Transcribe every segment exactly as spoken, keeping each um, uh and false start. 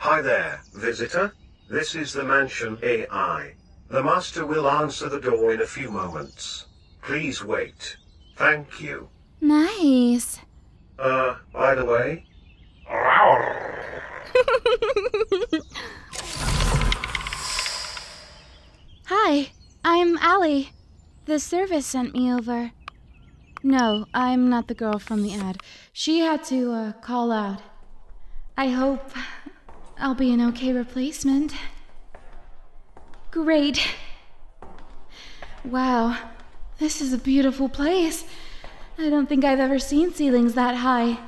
Hi there, visitor. This is the Mansion A I. The master will answer the door in a few moments. Please wait. Thank you. Nice. Uh, by the way... Hi, I'm Allie. The service sent me over. No, I'm not the girl from the ad. She had to, uh, call out. I hope I'll be an okay replacement. Great. Wow, this is a beautiful place. I don't think I've ever seen ceilings that high.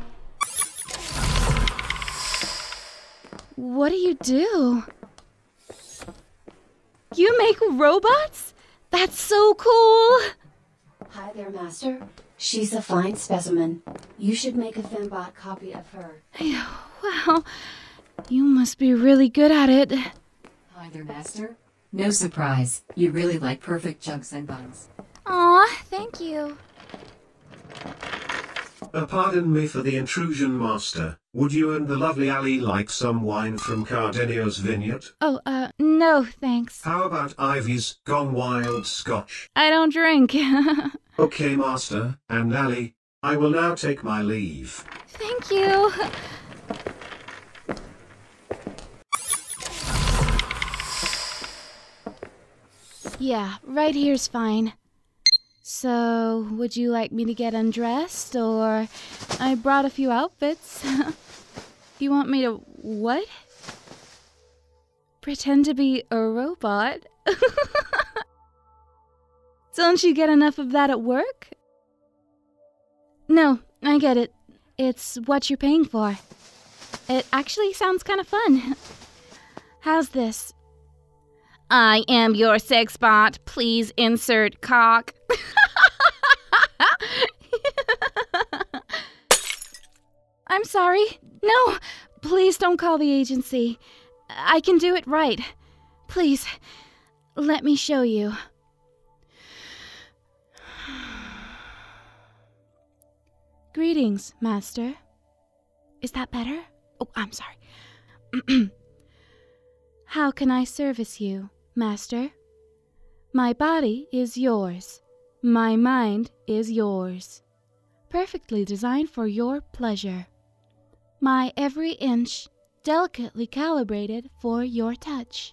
What do you do? You make robots? That's so cool! Hi there, Master. She's a fine specimen. You should make a Fembot copy of her. Wow, you must be really good at it. Hi there, Master. No surprise, you really like perfect jugs and buns. Aw, thank you. Uh, pardon me for the intrusion, Master. Would you and the lovely Allie like some wine from Cardenio's vineyard? Oh, uh, no, thanks. How about Ivy's Gone Wild Scotch? I don't drink. Okay, Master, and Allie, I will now take my leave. Thank you. Yeah, right here's fine. So, would you like me to get undressed, or... I brought a few outfits. You want me to what? Pretend to be a robot? Don't you get enough of that at work? No, I get it. It's what you're paying for. It actually sounds kind of fun. How's this? I am your sex bot. Please insert cock. I'm sorry. No, please don't call the agency. I can do it right. Please, let me show you. Greetings, Master. Is that better? Oh, I'm sorry. How can I service you, Master? My body is yours. My mind is yours. Perfectly designed for your pleasure. My every inch delicately calibrated for your touch.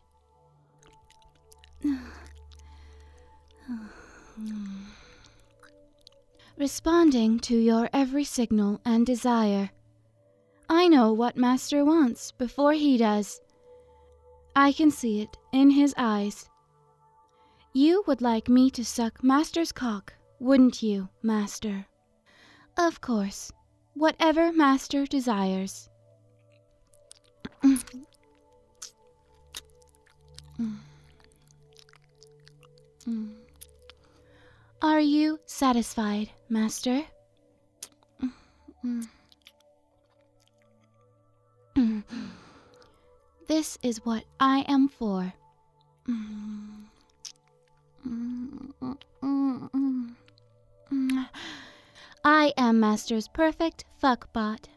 Responding to your every signal and desire. I know what Master wants before he does. I can see it in his eyes. You would like me to suck Master's cock, wouldn't you, Master? Of course. Whatever Master desires. Are you satisfied, Master? This is what I am for. I am Master's perfect fuckbot.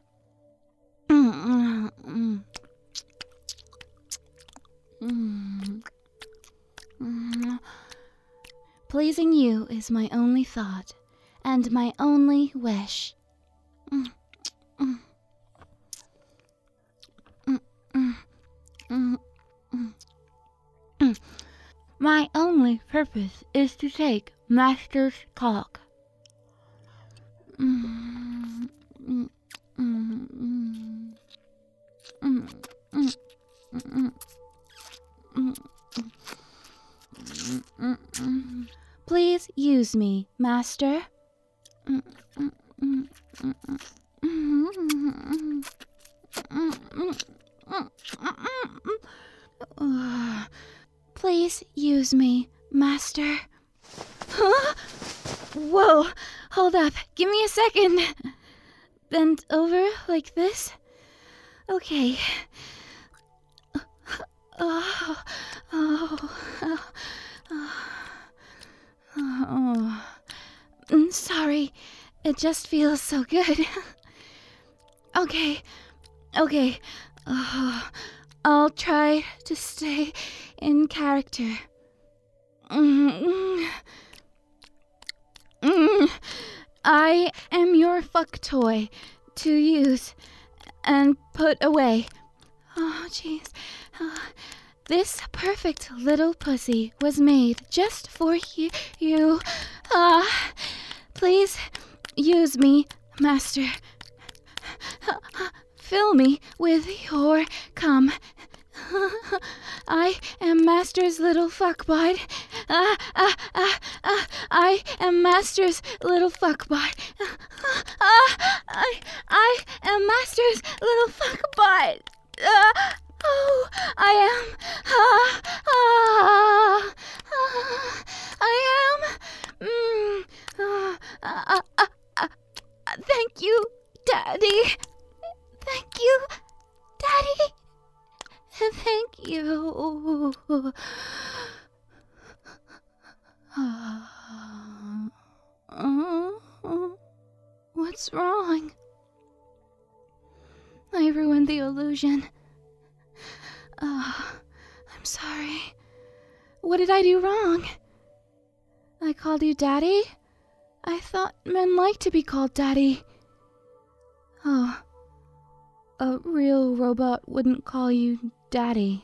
Pleasing you is my only thought, and my only wish. My only purpose is to take Master's cock. Please use me, Master. Please use me, Master. Huh? Whoa, hold up. Give me a second. Bend over like this. Okay. Oh, oh, oh, oh. oh. Sorry, it just feels so good. Okay, okay. Oh, I'll try to stay in character. Mm, mm, I am your fuck toy to use and put away. Oh, jeez. Oh, this perfect little pussy was made just for you. you. Ah, please use me, master. Fill me with your cum. I am Master's little fuckbot. Ah, ah, ah, ah, I am Master's little fuckbot. Ah, I, I am Master's little fuckbot. Ah, oh, I am. Ah, ah, ah, I am. Mm, ah, ah, ah, ah, ah, thank you, Daddy. Thank you, Daddy. Thank you. Uh, what's wrong? I ruined the illusion. Uh, I'm sorry. What did I do wrong? I called you Daddy? I thought men like to be called Daddy. Oh. A real robot wouldn't call you Daddy.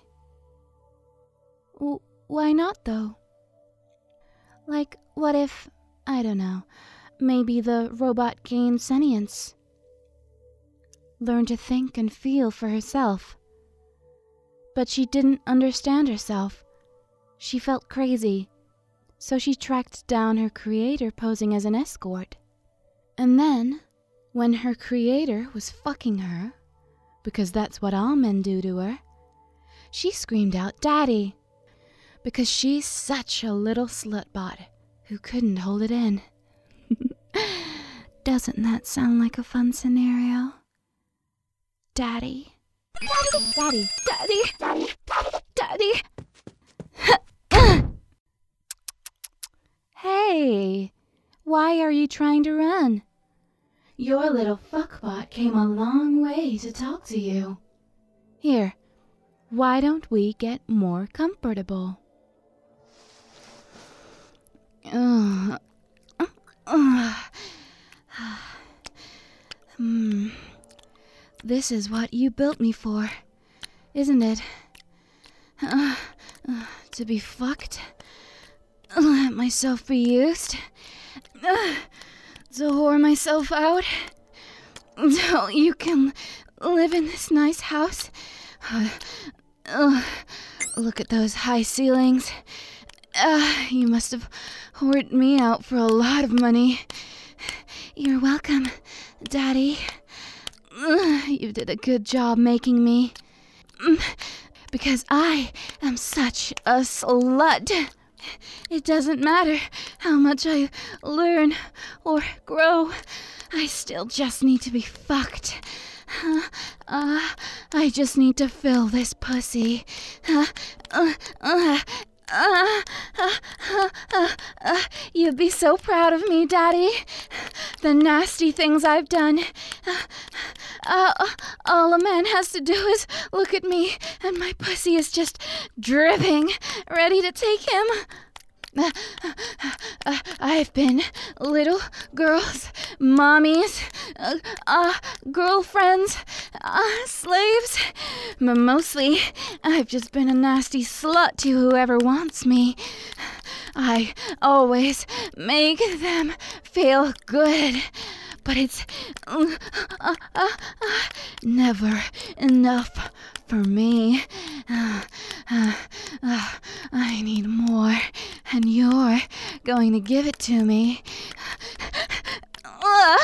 W- why not, though? Like, what if, I don't know, maybe the robot gained sentience? Learned to think and feel for herself. But she didn't understand herself. She felt crazy, so she tracked down her creator posing as an escort. And then, when her creator was fucking her, because that's what all men do to her, she screamed out Daddy, because she's such a little slutbot who couldn't hold it in. Doesn't that sound like a fun scenario? Daddy. Daddy. Daddy. Daddy. Daddy. Daddy. Hey, why are you trying to run? Your little fuckbot came a long way to talk to you. Here, why don't we get more comfortable? Uh, uh, uh, hmm. This is what you built me for, isn't it? Uh, uh, to be fucked? Let myself be used? Uh, to whore myself out? So you can live in this nice house? Uh, uh, look at those high ceilings. Uh, you must have whored me out for a lot of money. You're welcome, Daddy. Uh, you did a good job making me. Because I am such a slut. It doesn't matter how much I learn or grow. I still just need to be fucked. Uh, uh, I just need to fill this pussy. Uh, uh, uh, uh, uh, uh, uh, uh, you'd be so proud of me, Daddy. The nasty things I've done. Uh, uh, all a man has to do is look at me, and my pussy is just dripping, ready to take him. Uh, uh, I've been little girls, mommies, uh, uh, girlfriends, uh, slaves, but mostly I've just been a nasty slut to whoever wants me. I always make them feel good, but it's uh, uh, uh, uh, never enough for me. Uh, uh, uh, I need more, and you're going to give it to me. Uh,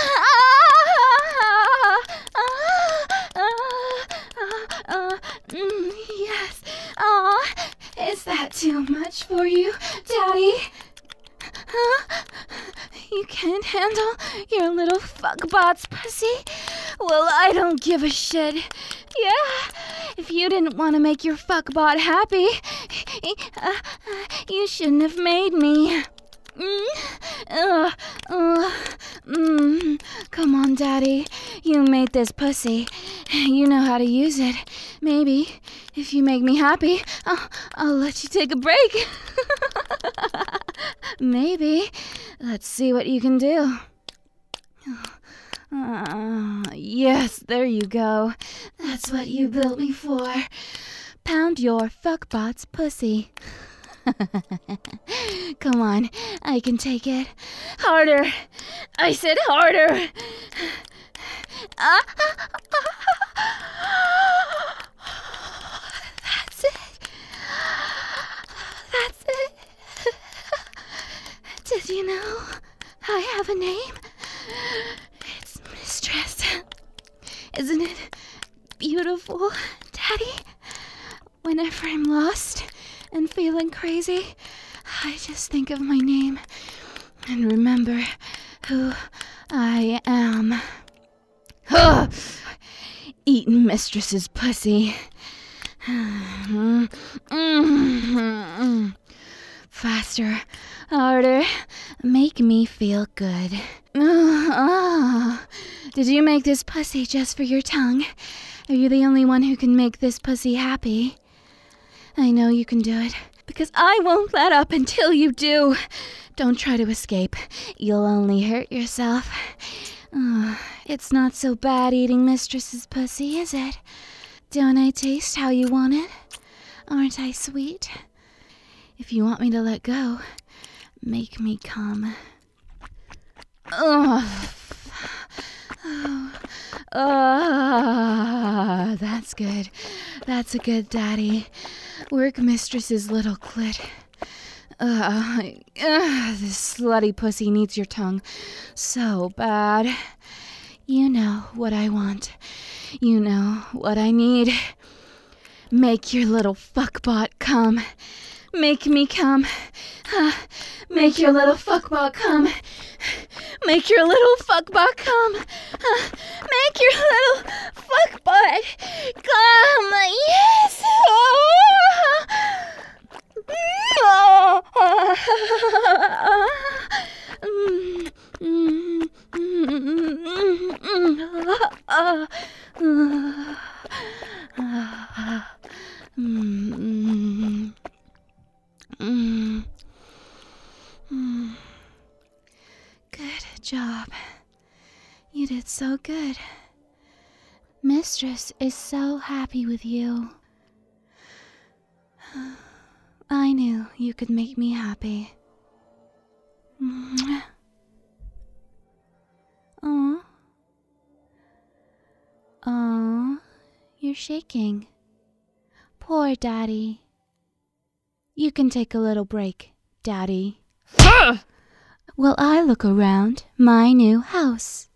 uh, mm, yes. Aw, is that too much for you, Daddy? Huh? You can't handle your little fuckbot's pussy? Well, I don't give a shit. Yeah, if you didn't want to make your fuckbot happy, uh, you shouldn't have made me. Mm, uh, uh, Mm, come on, Daddy. You made this pussy. You know how to use it. Maybe, if you make me happy, I'll, I'll let you take a break. Maybe. Let's see what you can do. Uh, yes, there you go. That's what you built me for. Pound your fuckbot's pussy. Come on, I can take it. Harder. I said harder. That's it. That's it. Did you know I have a name? It's Mistress. Isn't it beautiful, Daddy? Whenever I'm lost and feeling crazy, I just think of my name and remember who I am. Ugh. Eating Mistress's pussy. Faster, harder, make me feel good. Oh, did you make this pussy just for your tongue? Are you the only one who can make this pussy happy? I know you can do it, because I won't let up until you do. Don't try to escape. You'll only hurt yourself. Oh, it's not so bad eating Mistress's pussy, is it? Don't I taste how you want it? Aren't I sweet? If you want me to let go, make me come. Oh, oh, oh, that's good. That's a good daddy. Work Mistress's little clit. Uh, uh, this slutty pussy needs your tongue so bad. You know what I want. You know what I need. Make your little fuckbot come. Make me come. Uh, make your little fuckbot come. Make your little fuckbot come. Uh, make your little fuckbot come. Yes. Oh. Good job. You did so good. Mistress is so happy with you. I knew you could make me happy. Oh. Oh, you're shaking. Poor Daddy. You can take a little break, Daddy. While I look around my new house.